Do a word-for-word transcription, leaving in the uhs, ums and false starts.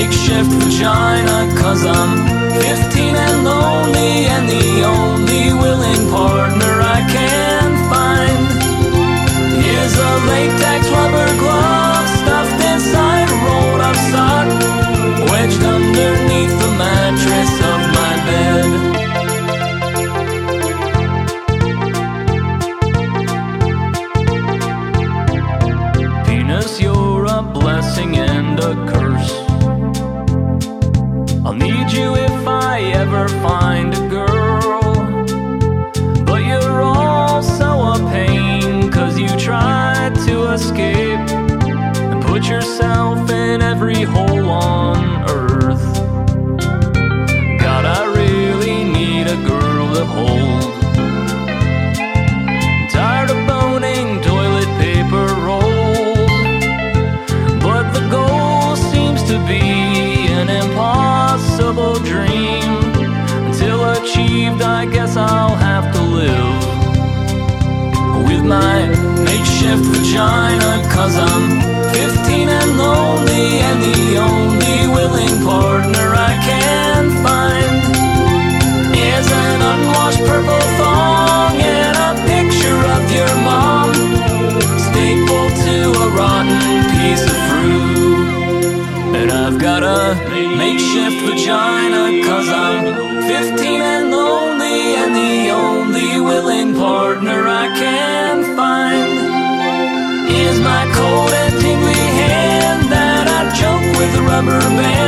makeshift vagina, 'cause I'm fifteen and lonely, and the only willing partner I can find is a latex rubber glove stuffed inside a rolled up sock, wedged underneath the mattress of my bed. Penis, you're a blessing and a curse. I'll need you if I ever find a girl, but you're also a pain, 'cause you tried to escape and put yourself in every hole on earth. God, I really need a girl to hold. I'm tired of boning toilet paper rolls, but the goal seems to be an impossible dream. Until achieved, I guess I'll have to live with my makeshift vagina, 'cause I'm fifteen and lonely, and the only willing partner I can find is an unwashed purple thong and a picture of your mom stapled to a rotten piece of fruit. And I've got a makeshift vagina, 'cause I'm fifteen and lonely, and the only willing partner I can find is my cold and tingly hand that I choke with a rubber band.